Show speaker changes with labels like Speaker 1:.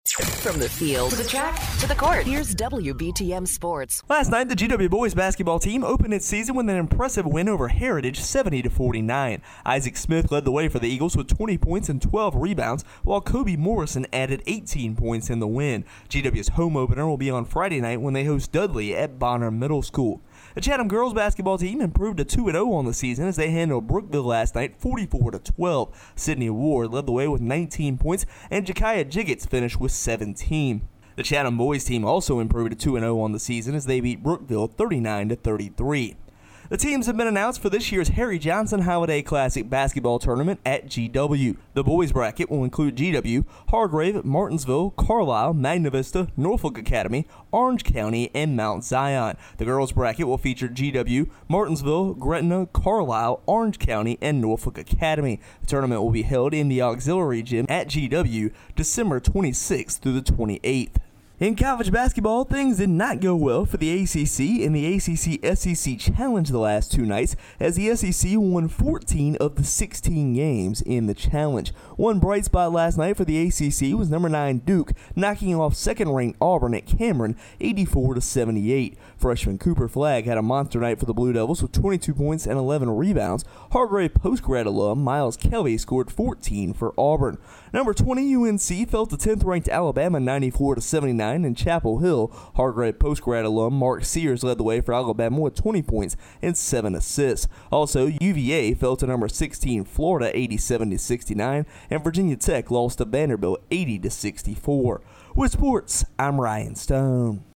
Speaker 1: From the field to the track to the court, here's WBTM Sports.
Speaker 2: Last night, the GW boys basketball team opened its season with an impressive win over Heritage, 70-49. Isaac Smith led the way for the Eagles with 20 points and 12 rebounds, while Kobe Morrison added 18 points in the win. GW's home opener will be on Friday night when they host Dudley at Bonner Middle School. The Chatham girls basketball team improved to 2-0 on the season as they handled Brookville last night 44-12. Sydney Ward led the way with 19 points, and Jakaya Jiggets finished with 17. The Chatham boys team also improved to 2-0 on the season as they beat Brookville 39-33. The teams have been announced for this year's Harry Johnson Holiday Classic basketball tournament at GW. The boys bracket will include GW, Hargrave, Martinsville, Carlisle, Magna Vista, Norfolk Academy, Orange County, and Mount Zion. The girls bracket will feature GW, Martinsville, Gretna, Carlisle, Orange County, and Norfolk Academy. The tournament will be held in the auxiliary gym at GW December 26th through the 28th. In college basketball, things did not go well for the ACC in the ACC-SEC Challenge the last two nights, as the SEC won 14 of the 16 games in the Challenge. One bright spot last night for the ACC was number 9 Duke, knocking off second-ranked Auburn at Cameron 84-78. Freshman Cooper Flagg had a monster night for the Blue Devils with 22 points and 11 rebounds. Hargrave post-grad alum Miles Kelly scored 14 for Auburn. Number 20 UNC fell to 10th-ranked Alabama 94-79 in Chapel Hill. Hargrave post-grad alum Mark Sears led the way for Alabama with 20 points and 7 assists. Also, UVA fell to number 16 Florida 87-69, and Virginia Tech lost to Vanderbilt 80-64. With sports, I'm Ryan Stone.